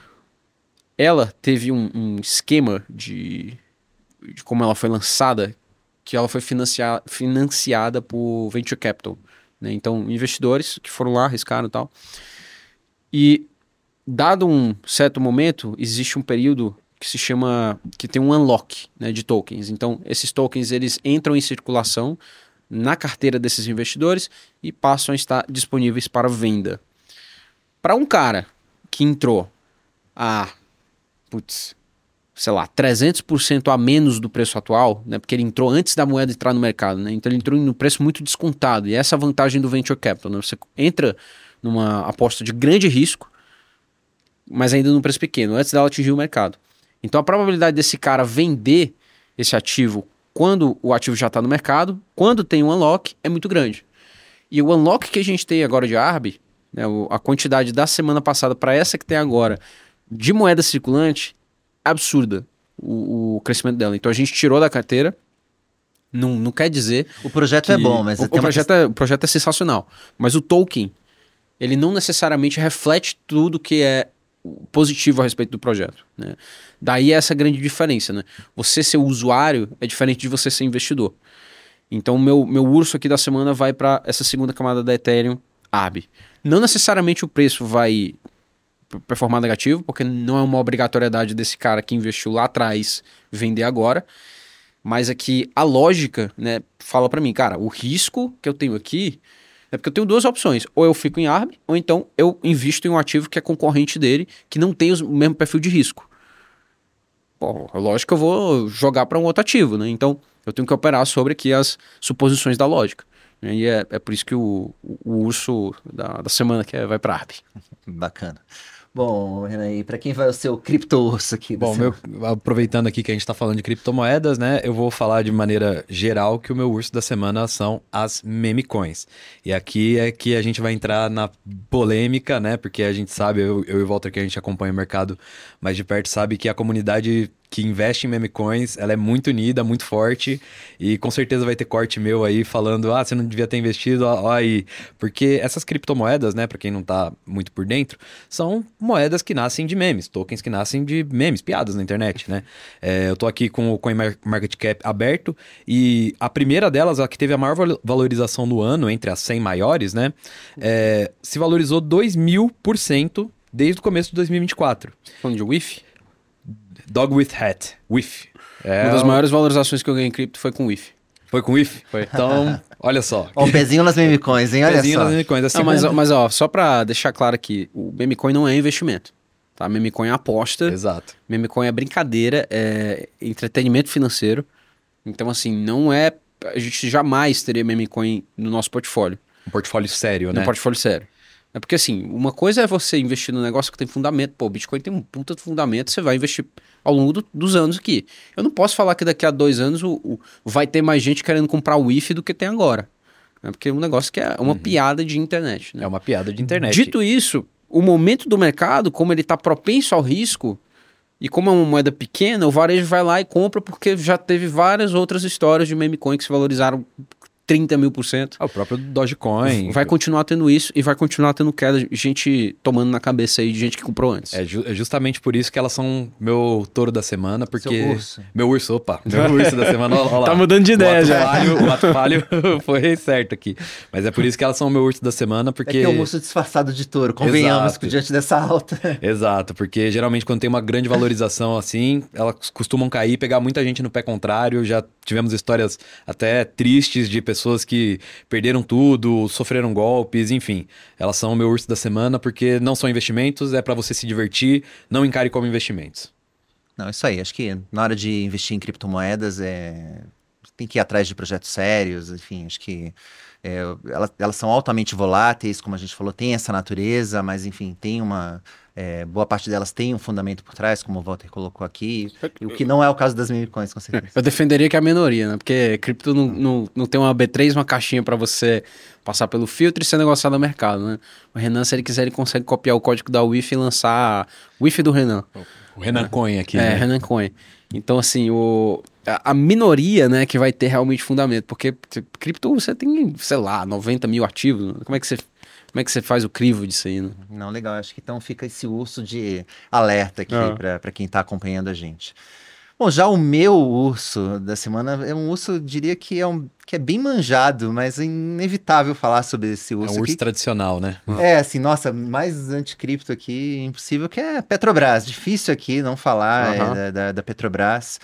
C: Ela teve um, um esquema de, de como ela foi lançada, que ela foi financia, financiada por venture capital. Né? Então, investidores que foram lá, arriscaram e tal. E, dado um certo momento, existe um período que se chama, que tem um unlock, né, de tokens. Então, esses tokens, eles entram em circulação na carteira desses investidores e passam a estar disponíveis para venda. Para um cara que entrou a, putz, sei lá, trezentos por cento a menos do preço atual, né, porque ele entrou antes da moeda entrar no mercado, né, então ele entrou no preço muito descontado, e essa é a vantagem do venture capital, né, você entra numa aposta de grande risco, mas ainda num preço pequeno, antes dela atingir o mercado. Então a probabilidade desse cara vender esse ativo quando o ativo já está no mercado, quando tem um unlock, é muito grande. E o unlock que a gente tem agora de A R B, né, o- a quantidade da semana passada para essa que tem agora de moeda circulante, absurda o, o crescimento dela. Então a gente tirou da carteira, não, não quer dizer...
A: O projeto
C: que-
A: é bom, mas
C: o,
A: tem
C: o
A: uma
C: projeto é, o projeto é sensacional. Mas o token, ele não necessariamente reflete tudo que é positivo a respeito do projeto, né? Daí essa grande diferença, né? Você ser usuário é diferente de você ser investidor. Então o meu, meu urso aqui da semana vai para essa segunda camada da Ethereum, A R B. Não necessariamente o preço vai p- performar negativo, porque não é uma obrigatoriedade desse cara que investiu lá atrás vender agora, mas aqui a lógica, né, fala para mim, cara, o risco que eu tenho aqui é porque eu tenho duas opções. Ou eu fico em A R B, ou então eu invisto em um ativo que é concorrente dele, que não tem os- o mesmo perfil de risco. Pô, lógico que eu vou jogar para um outro ativo, né? Então eu tenho que operar sobre aqui as suposições da lógica. Né? E é, é por isso que o, o, o urso da, da semana que é, vai para A R B.
A: Bacana. Bom, Renan, e para quem vai o seu cripto-urso aqui? da
B: Bom,
A: semana?
B: meu, aproveitando aqui que a gente está falando de criptomoedas, né? Eu vou falar de maneira geral que o meu urso da semana são as meme coins. E aqui é que a gente vai entrar na polêmica, né? Porque a gente sabe, eu, eu e o Walter, que a gente acompanha o mercado mais de perto, sabe que a comunidade que investe em meme coins, ela é muito unida, muito forte, e com certeza vai ter corte meu aí falando, ah, você não devia ter investido, ó, ó aí. Porque essas criptomoedas, né, para quem não tá muito por dentro, são moedas que nascem de memes, tokens que nascem de memes, piadas na internet, né? É, eu tô aqui com o CoinMarketCap aberto, e a primeira delas, a que teve a maior val- valorização no ano, entre as cem maiores, né, é, se valorizou dois mil por cento desde o começo de dois mil e vinte e quatro.
C: Falando de W I F,
B: Dog with Hat, W I F. É
C: uma das
B: o-
C: maiores valorizações que eu ganhei em cripto foi com W I F.
B: Foi com o I F?
C: Foi.
B: Então, olha só.
A: Ó, o pezinho nas meme coins, hein? Olha
B: Pezinho
A: só.
B: nas meme coins. A
C: Não, mas,
B: segunda-
C: mas ó, só pra deixar claro aqui, o meme coin não é investimento, tá? Meme coin é aposta,
B: Exato.
C: meme coin é brincadeira, é entretenimento financeiro. Então, assim, não é... A gente jamais teria meme coin no nosso portfólio,
B: Um portfólio sério,
C: no
B: né?
C: portfólio sério. É porque, assim, uma coisa é você investir num negócio que tem fundamento. Pô, o Bitcoin tem um puta de fundamento, você vai investir ao longo do- dos anos aqui. Eu não posso falar que daqui a dois anos o, o- vai ter mais gente querendo comprar o I F do que tem agora. É porque é um negócio que é uma piada de internet, né?
B: É uma piada de internet.
C: Dito isso, o momento do mercado, como ele está propenso ao risco, e como é uma moeda pequena, o varejo vai lá e compra porque já teve várias outras histórias de meme coin que se valorizaram trinta mil por cento.
B: Ah, o próprio Dogecoin.
C: Vai continuar tendo isso e vai continuar tendo queda, gente tomando na cabeça aí de gente que comprou antes.
B: É, ju- é justamente por isso que elas são meu touro da semana, porque...
A: Seu urso.
B: Meu urso, opa. Meu urso da semana, olha lá.
C: Tá mudando de ideia
B: o ato
C: já.
B: Falho, o ato falho foi certo aqui. Mas é por isso que elas são meu urso da semana,
A: É
B: porque...
A: que é um urso disfarçado de touro, convenhamos,
B: Exato.
A: diante dessa alta.
B: Exato, porque geralmente quando tem uma grande valorização assim, elas costumam cair, pegar muita gente no pé contrário. Já tivemos histórias até tristes de pessoas que perderam tudo, sofreram golpes, enfim. Elas são o meu urso da semana porque não são investimentos, é para você se divertir, não encare como investimentos.
A: Não, isso aí. Acho que na hora de investir em criptomoedas, é... tem que ir atrás de projetos sérios, enfim, acho que é, elas, elas são altamente voláteis, como a gente falou, tem essa natureza, mas enfim, tem uma... É, boa parte delas tem um fundamento por trás, como o Walter colocou aqui, o que não é o caso das meme coins, com certeza.
C: Eu defenderia que é a minoria, né? Porque cripto não, não, não tem uma B três, uma caixinha pra você passar pelo filtro e ser negociado no mercado, né? O Renan, se ele quiser, ele consegue copiar o código da W I F e lançar o I F do Renan.
B: O Renan Coin aqui,
C: É,
B: né?
C: Renan Coin. Então, assim, o, a, a minoria, né, que vai ter realmente fundamento, porque t- cripto você tem, sei lá, noventa mil ativos. Como é que você, como é que você faz o crivo disso aí, né?
A: Não, legal, acho que então fica esse urso de alerta aqui
C: Ah.
A: para quem está acompanhando a gente. Bom, já o meu urso da semana é um urso, eu diria que é, um, que é bem manjado, mas é inevitável falar sobre esse
B: É
A: urso
B: um urso
A: aqui.
B: tradicional, né?
A: É, assim, nossa, mais anticripto aqui, impossível, que é Petrobras. Difícil aqui não falar
C: Aham.
A: é, da, da- da Petrobras.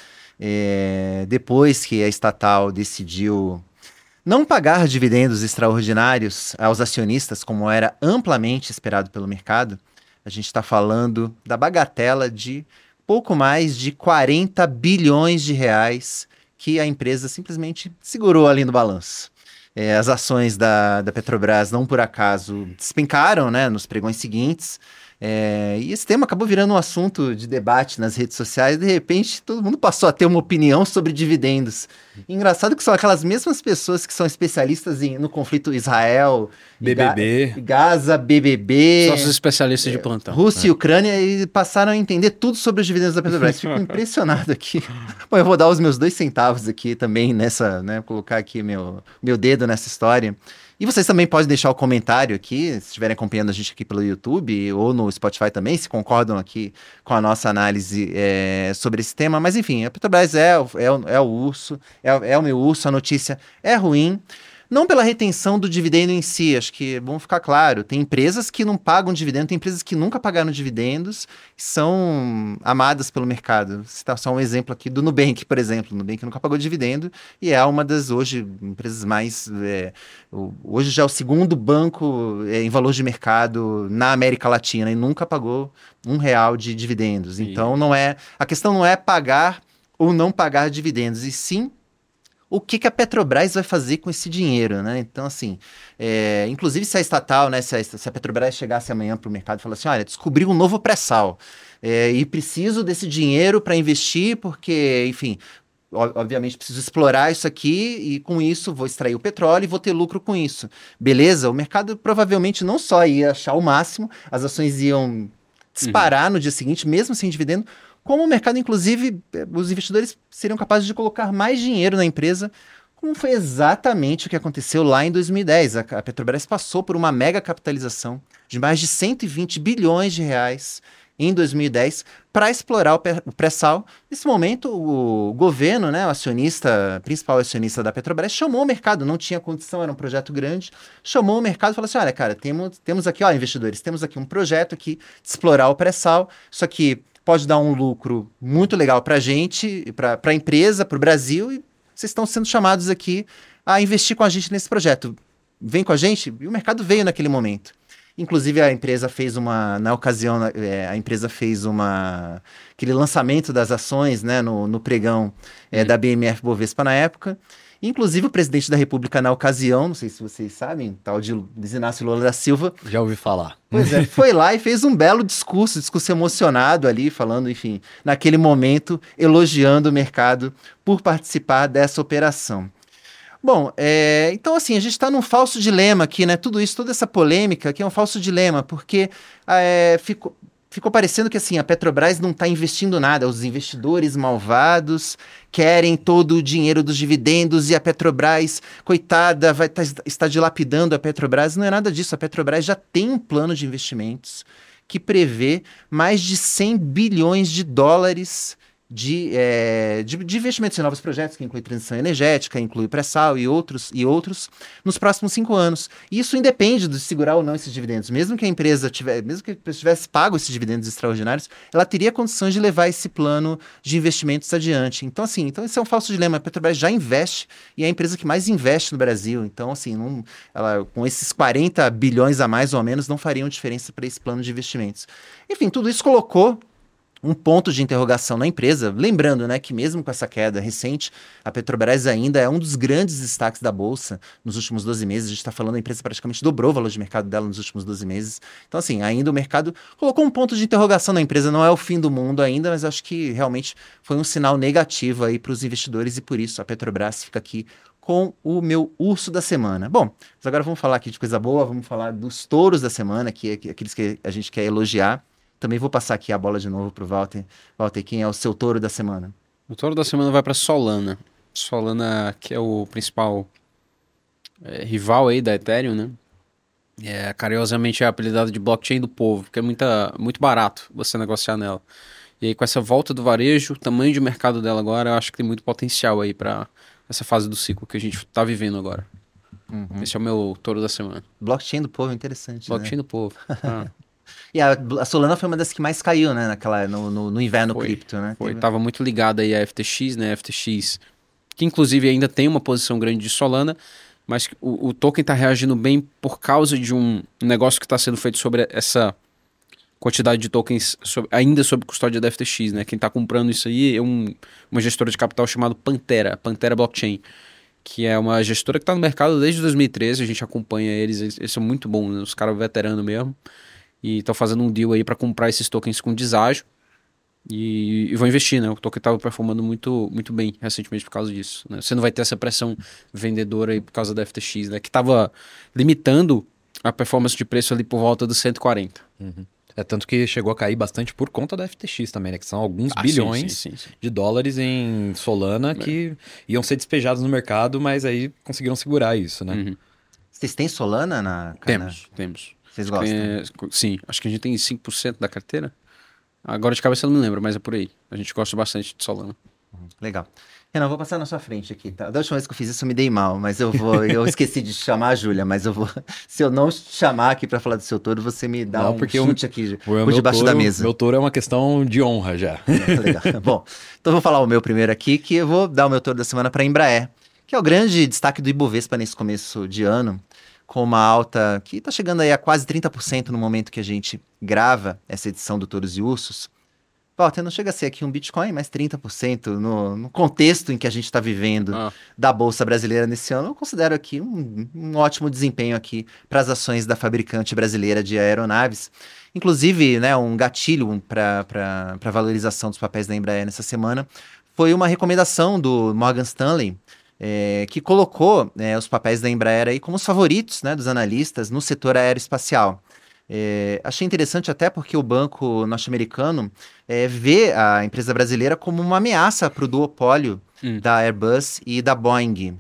A: É, depois que a estatal decidiu não pagar dividendos extraordinários aos acionistas, como era amplamente esperado pelo mercado, a gente está falando da bagatela de pouco mais de quarenta bilhões de reais que a empresa simplesmente segurou ali no balanço. É, as ações da, da Petrobras não por acaso despencaram, né, nos pregões seguintes. É, e esse tema acabou virando um assunto de debate nas redes sociais. De repente, todo mundo passou a ter uma opinião sobre dividendos. Engraçado que são aquelas mesmas pessoas que são especialistas em- no conflito Israel, e
B: B B B.
A: Ga- Gaza, B B B,
C: Nossos especialistas de plantão.
A: Rússia e Ucrânia, e passaram a entender tudo sobre os dividendos da Petrobras. Fico impressionado aqui. Bom, eu vou dar os meus dois centavos aqui também nessa, né, colocar aqui meu, meu dedo nessa história. E vocês também podem deixar o comentário aqui, se estiverem acompanhando a gente aqui pelo YouTube ou no Spotify também, se concordam aqui com a nossa análise é, sobre esse tema. Mas enfim, a Petrobras é, o- é, o- é o urso, é, é o meu urso, a notícia é ruim. Não pela retenção do dividendo em si, acho que é bom ficar claro. Tem empresas que não pagam dividendo, tem empresas que nunca pagaram dividendos, são amadas pelo mercado. Vou citar só um exemplo aqui do Nubank, por exemplo. O Nubank nunca pagou dividendo e é uma das, hoje, empresas mais... é, o- hoje já é o segundo banco é, em valor de mercado na América Latina e nunca pagou um real de dividendos.
C: E-
A: Então, não é, a questão não é pagar ou não pagar dividendos, e sim o que, que a Petrobras vai fazer com esse dinheiro, né? Então, assim, é, inclusive se a estatal, né, se a, se a Petrobras chegasse amanhã para o mercado e falasse, olha, descobri um novo pré-sal é, e preciso desse dinheiro para investir porque, enfim, o- obviamente preciso explorar isso aqui e com isso vou extrair o petróleo e vou ter lucro com isso. Beleza? O mercado provavelmente não só ia achar o máximo, as ações iam disparar no dia seguinte, mesmo sem dividendo, como o mercado, inclusive, eh, os investidores seriam capazes de colocar mais dinheiro na empresa, como foi exatamente o que aconteceu lá em dois mil e dez. A, a Petrobras passou por uma mega capitalização de mais de cento e vinte bilhões de reais em dois mil e dez para explorar o, pé- o pré-sal. Nesse momento, o governo, né, o acionista, principal acionista da Petrobras, chamou o mercado, não tinha condição, era um projeto grande, chamou o mercado e falou assim, olha, cara, temos, temos aqui, ó, investidores, temos aqui um projeto aqui de explorar o pré-sal, isso aqui pode dar um lucro muito legal para a gente, para a empresa, para o Brasil, e vocês estão sendo chamados aqui a investir com a gente nesse projeto. Vem com a gente? E o mercado veio naquele momento. Inclusive, a empresa fez uma, na ocasião, é, a empresa fez uma, aquele lançamento das ações, né, no, no pregão é, hum. da B M F Bovespa na época. Inclusive, o presidente da República, na ocasião, não sei se vocês sabem, tal de Luiz Inácio Lula da Silva.
B: Já ouvi falar.
A: Pois é, foi lá e fez um belo discurso, discurso emocionado ali, falando, enfim, naquele momento, elogiando o mercado por participar dessa operação. Bom, é, então assim, a gente está num falso dilema aqui, né? Tudo isso, toda essa polêmica aqui é um falso dilema, porque é, ficou, ficou parecendo que assim, a Petrobras não está investindo nada, os investidores malvados querem todo o dinheiro dos dividendos e a Petrobras, coitada, vai tá, está dilapidando a Petrobras. Não é nada disso, a Petrobras já tem um plano de investimentos que prevê mais de cem bilhões de dólares De, é, de, de investimentos em novos projetos, que inclui transição energética, inclui pré-sal e outros, e outros, nos próximos cinco anos. E isso independe de segurar ou não esses dividendos. Mesmo que a empresa tiver, mesmo que a empresa tivesse pago esses dividendos extraordinários, ela teria condições de levar esse plano de investimentos adiante. Então, assim, então esse é um falso dilema. A Petrobras já investe e é a empresa que mais investe no Brasil. Então, assim, não, ela, com esses quarenta bilhões a mais ou menos, não fariam diferença para esse plano de investimentos. Enfim, tudo isso colocou um ponto de interrogação na empresa, lembrando, né, que mesmo com essa queda recente, a Petrobras ainda é um dos grandes destaques da Bolsa nos últimos doze meses. A gente está falando, a empresa praticamente dobrou o valor de mercado dela nos últimos doze meses. Então, assim, ainda o mercado colocou um ponto de interrogação na empresa. Não é o fim do mundo ainda, mas acho que realmente foi um sinal negativo aí para os investidores e por isso a Petrobras fica aqui com o meu urso da semana. Bom, mas agora vamos falar aqui de coisa boa, vamos falar dos touros da semana, que é aqueles que a gente quer elogiar. Também vou passar aqui a bola de novo para o Walter. Walter, quem é o seu touro da semana?
C: O touro da semana vai para Solana. Solana, que é o principal é, rival aí da Ethereum, né? É, carinhosamente é apelidado de blockchain do povo, porque é muita, muito barato você negociar nela. E aí com essa volta do varejo, o tamanho de mercado dela agora, eu acho que tem muito potencial aí para essa fase do ciclo que a gente está vivendo agora. Uhum. Esse é o meu touro da semana.
A: Blockchain do povo é interessante,
C: Blockchain
A: né?
C: do povo. Ah.
A: E a, a Solana foi uma das que mais caiu, né, naquela, no, no, no inverno
C: foi,
A: cripto, né?
C: Foi,
A: Teve...
C: tava muito ligada aí a F T X, né, F T X, que inclusive ainda tem uma posição grande de Solana, mas o, o token tá reagindo bem por causa de um negócio que está sendo feito sobre essa quantidade de tokens sobre, ainda sob custódia da F T X, né? Quem tá comprando isso aí é um, uma gestora de capital chamada Pantera, Pantera Blockchain, que é uma gestora que tá no mercado desde dois mil e treze, a gente acompanha eles, eles, eles são muito bons, né? Os caras veteranos mesmo. E estão fazendo um deal aí para comprar esses tokens com deságio e, e vão investir, né? O token estava performando muito, muito bem recentemente por causa disso, né? Você não vai ter essa pressão vendedora aí por causa da F T X, né? Que estava limitando a performance de preço ali por volta dos cento e quarenta.
B: Uhum. É tanto que chegou a cair bastante por conta da F T X também, né? Que são alguns
C: ah,
B: bilhões
C: sim, sim, sim, sim.
B: de dólares em Solana é. que iam ser despejados no mercado, mas aí conseguiram segurar isso, né?
A: Uhum. Vocês têm Solana na...
C: Temos, na... temos.
A: Vocês gostam?
C: É, sim, acho que a gente tem cinco por cento da carteira. Agora de cabeça eu não me lembro, mas é por aí. A gente gosta bastante de Solana.
A: Legal. Renan, vou passar na sua frente aqui, tá? Da última vez que eu fiz isso eu me dei mal, mas eu vou... eu esqueci de chamar a Júlia, mas eu vou... Se eu não chamar aqui pra falar do seu touro, você me dá não, um chute eu, aqui por debaixo
B: touro,
A: da mesa.
B: Meu touro é uma questão de honra já.
A: Legal. Bom, então eu vou falar o meu primeiro aqui, que eu vou dar o meu touro da semana pra Embraer, que é o grande destaque do Ibovespa nesse começo de ano, com uma alta que está chegando aí a quase trinta por cento no momento que a gente grava essa edição do Touros e Ursos. Walter, não chega a ser aqui um Bitcoin, mas trinta por cento no, no contexto em que a gente está vivendo ah. da Bolsa Brasileira nesse ano, eu considero aqui um, um ótimo desempenho aqui para as ações da fabricante brasileira de aeronaves. Inclusive, né, um gatilho para a valorização dos papéis da Embraer nessa semana foi uma recomendação do Morgan Stanley, É, que colocou é, os papéis da Embraer aí como os favoritos, né, dos analistas no setor aeroespacial. É, achei interessante até porque o banco norte-americano é, vê a empresa brasileira como uma ameaça para o duopólio hum. da Airbus e da Boeing.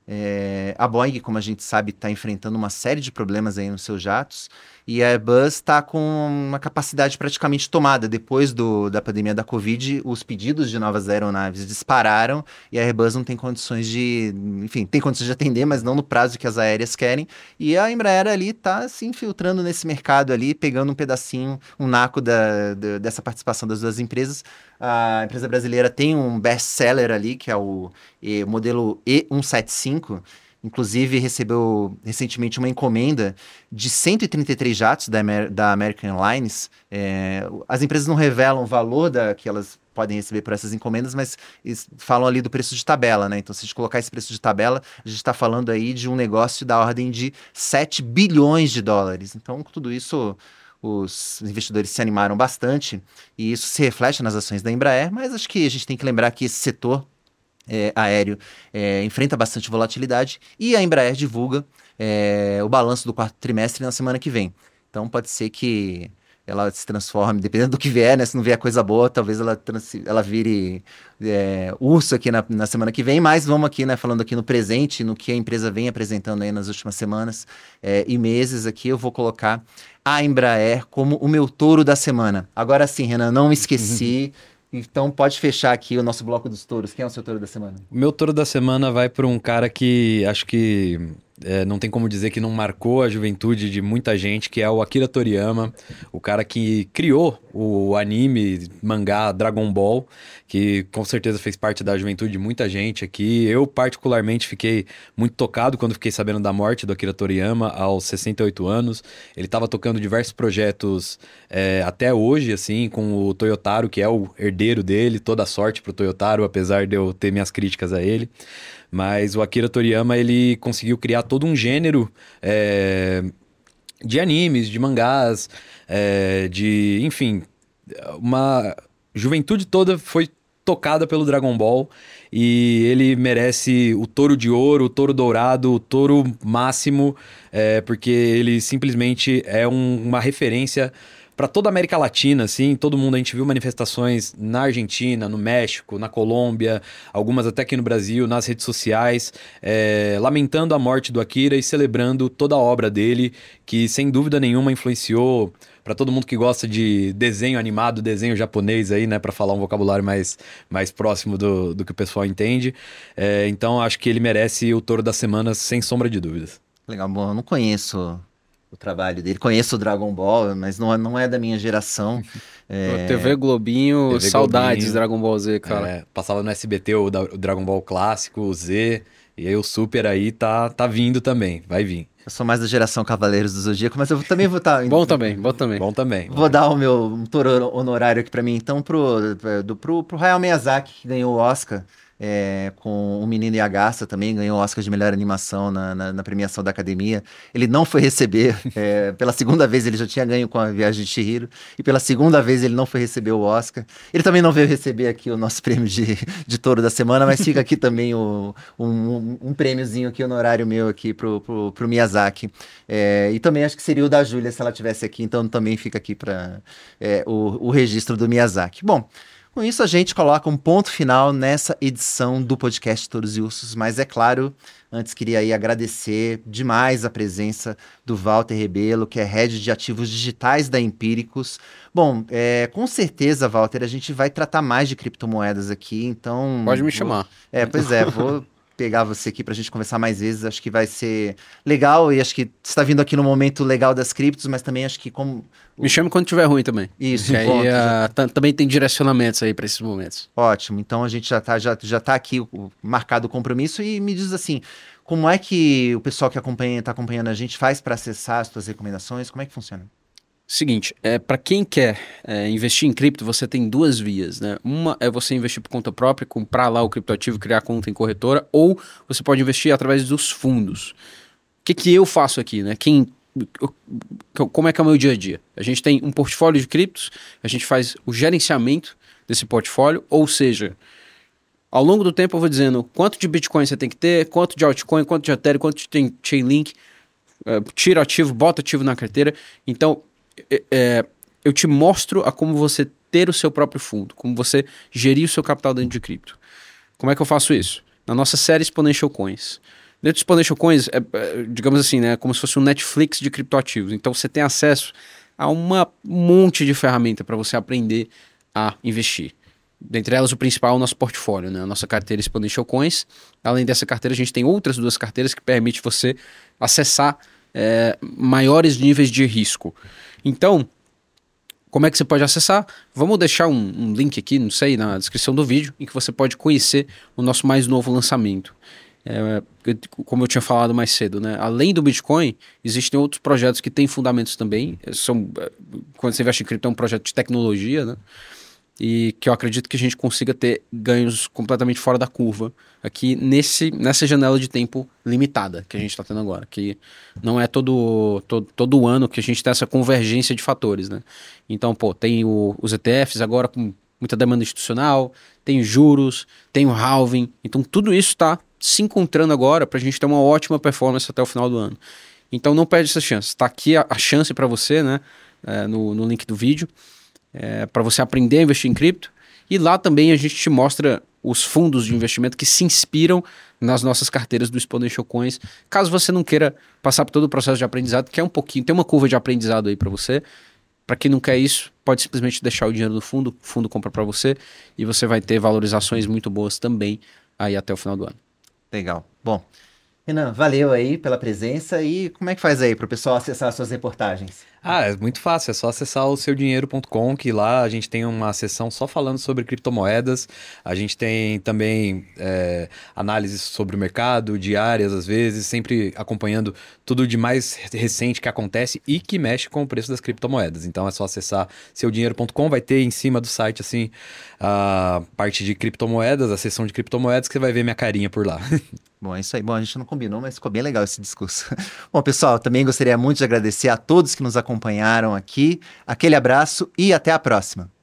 A: É, a Boeing, como a gente sabe, está enfrentando uma série de problemas aí nos seus jatos, e a Airbus está com uma capacidade praticamente tomada. Depois do, da pandemia da Covid, os pedidos de novas aeronaves dispararam e a Airbus não tem condições de... Enfim, tem condições de atender, mas não no prazo que as aéreas querem. E a Embraer ali está se infiltrando nesse mercado ali, pegando um pedacinho, um naco da, da, dessa participação das duas empresas, a empresa brasileira tem um best-seller ali, que é o, e, o modelo E cento e setenta e cinco. Inclusive, recebeu recentemente uma encomenda de cento e trinta e três jatos da, Amer da American Airlines. É, as empresas não revelam o valor da, que elas podem receber por essas encomendas, mas eles falam ali do preço de tabela, né? Então, se a gente colocar esse preço de tabela, a gente está falando aí de um negócio da ordem de sete bilhões de dólares. Então, com tudo isso, os investidores se animaram bastante e isso se reflete nas ações da Embraer, mas acho que a gente tem que lembrar que esse setor É, aéreo é, enfrenta bastante volatilidade e a Embraer divulga é, o balanço do quarto trimestre na semana que vem. Então pode ser que ela se transforme, dependendo do que vier, né? Se não vier coisa boa, talvez ela, ela vire é, urso aqui na, na semana que vem, mas vamos aqui, né, falando aqui no presente, no que a empresa vem apresentando aí nas últimas semanas é, e meses aqui, eu vou colocar a Embraer como o meu touro da semana. Agora sim, Renan, não me esqueci. Então pode fechar aqui o nosso bloco dos touros. Quem é o seu touro da semana?
B: O meu touro da semana vai para um cara que acho que é, não tem como dizer que não marcou a juventude de muita gente, que é o Akira Toriyama, o cara que criou o anime, mangá Dragon Ball, que com certeza fez parte da juventude de muita gente aqui. Eu particularmente fiquei muito tocado quando fiquei sabendo da morte do Akira Toriyama aos sessenta e oito anos. Ele estava tocando diversos projetos é, até hoje, assim, com o Toyotaro, que é o herdeiro dele. Toda a sorte pro Toyotaro, apesar de eu ter minhas críticas a ele. Mas o Akira Toriyama, ele conseguiu criar todo um gênero é, de animes, de mangás, é, de... Enfim, uma juventude toda foi tocada pelo Dragon Ball e ele merece o touro de ouro, o touro dourado, o touro máximo, é, porque ele simplesmente é um, uma referência para toda a América Latina, assim, todo mundo. A gente viu manifestações na Argentina, no México, na Colômbia, algumas até aqui no Brasil, nas redes sociais, é, lamentando a morte do Akira e celebrando toda a obra dele, que sem dúvida nenhuma influenciou para todo mundo que gosta de desenho animado, desenho japonês aí, né, para falar um vocabulário mais, mais próximo do, do que o pessoal entende. É, então acho que ele merece o touro da semana, sem sombra de dúvidas.
A: Legal, bom, eu não conheço o trabalho dele. Conheço o Dragon Ball, mas não, não é da minha geração. É...
C: T V Globinho,
B: T V
C: saudades
B: Globinho,
C: Dragon Ball Z, cara.
B: É, passava no S B T o, da- o Dragon Ball clássico, o Z, e aí o Super aí tá, tá vindo também, vai vir.
A: Eu sou mais da geração Cavaleiros do Zodíaco, mas eu também vou estar...
C: Bom também, bom também.
B: Bom também.
A: Vou dar o meu um touro honorário aqui pra mim, então, pro, do, pro, pro Hayao Miyazaki, que ganhou o Oscar é, com O Menino e a Garça, também ganhou o Oscar de melhor animação na, na, na premiação da Academia. Ele não foi receber, é, pela segunda vez ele já tinha ganho com A Viagem de Chihiro, e pela segunda vez ele não foi receber o Oscar. Ele também não veio receber aqui o nosso prêmio de, de touro da semana, mas fica aqui também o, um, um, um prêmiozinho aqui, honorário meu aqui pro, pro, pro Miyazaki. É, e também acho que seria o da Júlia se ela estivesse aqui, então também fica aqui para é, o, o registro do Miyazaki. Bom, com isso a gente coloca um ponto final nessa edição do podcast Touros e Ursos, mas é claro, antes queria aí agradecer demais a presença do Walter Rebelo, que é Head de Ativos Digitais da Empíricos. Bom, é, com certeza, Walter, a gente vai tratar mais de criptomoedas aqui, então...
C: Pode me
A: vou...
C: chamar.
A: É, pois é, vou pegar você aqui pra gente conversar mais vezes, acho que vai ser legal, e acho que você está vindo aqui no momento legal das criptos, mas também acho que como...
C: Me chame quando tiver ruim também.
A: Isso,
C: Que aí
A: ponto,
C: ah, tá- também tem direcionamentos aí pra esses momentos.
A: Ótimo, então a gente já tá, já, já tá aqui o, o marcado o compromisso e me diz assim, como é que o pessoal que acompanha, tá acompanhando a gente faz para acessar as tuas recomendações, como é que funciona?
C: Seguinte, é, para quem quer é, investir em cripto, você tem duas vias, né? Uma é você investir por conta própria, comprar lá o criptoativo, criar conta em corretora, ou você pode investir através dos fundos. O que, que eu faço aqui, né? Quem, como é que é o meu dia a dia? A gente tem um portfólio de criptos, a gente faz o gerenciamento desse portfólio, ou seja, ao longo do tempo eu vou dizendo quanto de Bitcoin você tem que ter, quanto de altcoin, quanto de Ethereum, quanto de Chainlink, é, tira ativo, bota ativo na carteira. Então, É, é, eu te mostro a como você ter o seu próprio fundo, como você gerir o seu capital dentro de cripto. Como é que eu faço isso? Na nossa série Exponential Coins. Dentro do Exponential Coins, é, é, digamos assim, né, como se fosse um Netflix de criptoativos. Então você tem acesso a uma um monte de ferramenta para você aprender a investir. Dentre elas, o principal é o nosso portfólio, né? A nossa carteira Exponential Coins. Além dessa carteira, a gente tem outras duas carteiras que permitem você acessar é, maiores níveis de risco. Então, Como é que você pode acessar? Vamos deixar um, um link aqui, não sei, na descrição do vídeo, em que você pode conhecer o nosso mais novo lançamento. É, como eu tinha falado mais cedo, né? Além do Bitcoin, existem outros projetos que têm fundamentos também. São, quando você investe em cripto, é um projeto de tecnologia, né? E que eu acredito que a gente consiga ter ganhos completamente fora da curva aqui nesse, nessa janela de tempo limitada que a gente está tendo agora, que não é todo, todo, todo ano que a gente tem essa convergência de fatores, né? Então, pô, tem o, os E T Fs agora com muita demanda institucional, tem juros, tem o halving, então tudo isso está se encontrando agora para a gente ter uma ótima performance até o final do ano. Então não perde essa chance, está aqui a, a chance para você, né? É, no, no link do vídeo. É, para você aprender a investir em cripto. E lá também a gente te mostra os fundos de investimento que se inspiram nas nossas carteiras do Exponential Coins. Caso você não queira passar por todo o processo de aprendizado, que é um pouquinho, tem uma curva de aprendizado aí para você. Para quem não quer isso, pode simplesmente deixar o dinheiro no fundo, o fundo compra para você e você vai ter valorizações muito boas também aí até o final do ano.
A: Legal. Bom, Renan, valeu aí pela presença e como é que faz aí para o pessoal acessar as suas reportagens?
B: Ah, é muito fácil, é só acessar o seu dinheiro ponto com, que lá a gente tem uma seção só falando sobre criptomoedas, a gente tem também é, análises sobre o mercado, diárias às vezes, sempre acompanhando tudo de mais recente que acontece e que mexe com o preço das criptomoedas. Então é só acessar seu dinheiro ponto com, vai ter em cima do site assim a parte de criptomoedas, a seção de criptomoedas, que você vai ver minha carinha por lá.
A: Bom, é isso aí. Bom, a gente não combinou, mas ficou bem legal esse discurso. Bom, pessoal, também gostaria muito de agradecer a todos que nos acompanharam aqui. Aquele abraço e até a próxima.